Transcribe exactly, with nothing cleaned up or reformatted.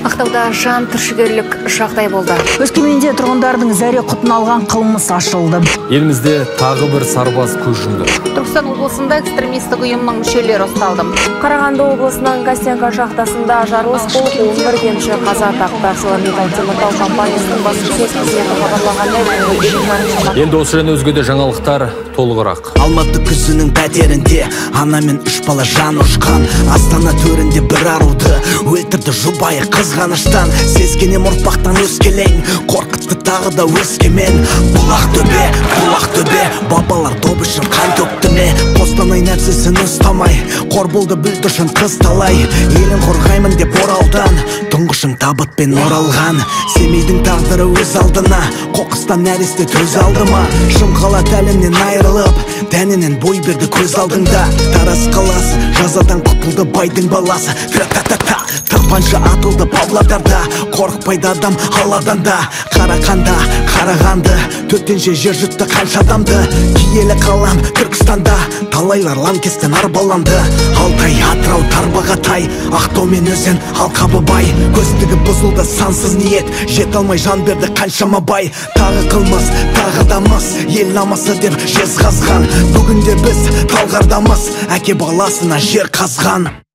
Ақтауда жан түршігерлік жағдай болды. Өскеменде тұрғындардың зәре құтын алған қылмыс ашылды. Елімізде тағы бір сарбаз көз жұмды. Түркістан облысында экстремистік ұйымның мүшелері ұсталды. Қарағанды облысының Костенко шахтасында жарылыс болып, он бір кенші қаза тапты. Арселормиттал теміртау компаниясының баспасөз қызметі хабарлағандай. Енді осы және өзге де жаңалықтар толығырақ. Алматы күзінің пәтерінде ана мен үш бала жан ұшқан. Астана төрінде бір аруды өлтірді жұбайы қызғаныштан. Сескенем ұрпақтан өскелең, қорқытты тағы да Өскемен. Бұлақ төбе, бұлақ төбе, бабалар доп үшін қан төкті ме? Қостанай нәрсесін ұстамай, қор болды бүлдіршін қыз талай. Елін қорғаймын деп оралдан, тұңғышың табытпен оралған. Семейдің тағдыры өз алдына, қоқыстан нәресте төз алды ма? Шымқала тәлімнен айырылып, тәнінен бой берді көз алдыңда. Тарас қаласы, жазадан құтылды байдың баласы. Тра-та-та-та, тырпаншы атылды Павлодарда, қорықпайды адам алладан да. Қарақанда, қарағанды, төтенше жер жұтты қанша адамды. Киелі қалам Түркістанда, талайлар лаңкестен арбаланды. Алтай, Атырау, Тарбағатай, Ақтау мен Өзен, алқабы бай. Көздігі бұзылды сансыз ниет, жет алмай жан берді қаншама бай. Тағы қылмыс, тағы дамыс, ел намысы деп жезқазған. Бүгінде біз талғардамыз, әке баласына жер қазған.